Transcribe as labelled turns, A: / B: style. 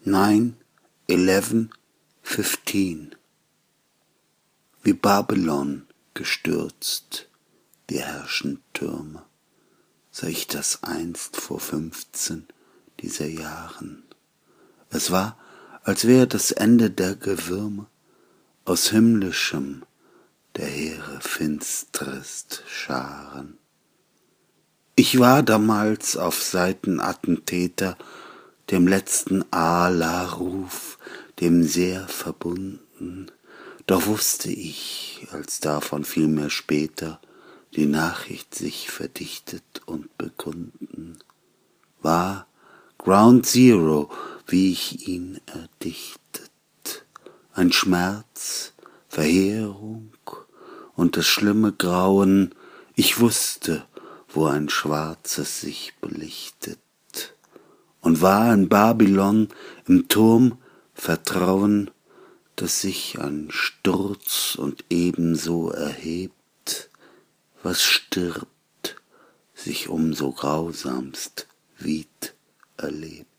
A: 9/11/15. Wie Babylon gestürzt, die herrschenden Türme, sah ich das einst vor 15 dieser Jahren. Es war, als wäre das Ende der Gewürme, aus himmlischem der Heere finsterst Scharen. Ich war damals auf Seiten Attentäter, dem letzten Allah-Ruf, dem sehr verbunden, doch wusste ich, als davon vielmehr später die Nachricht sich verdichtet und bekunden, war Ground Zero, wie ich ihn erdichtet, ein Schmerz, Verheerung und das schlimme Grauen, ich wusste, wo ein Schwarzes sich belichtet, und war in Babylon im Turm Vertrauen, das sich an Sturz und ebenso erhebt, was stirbt, sich umso grausamst wied erlebt.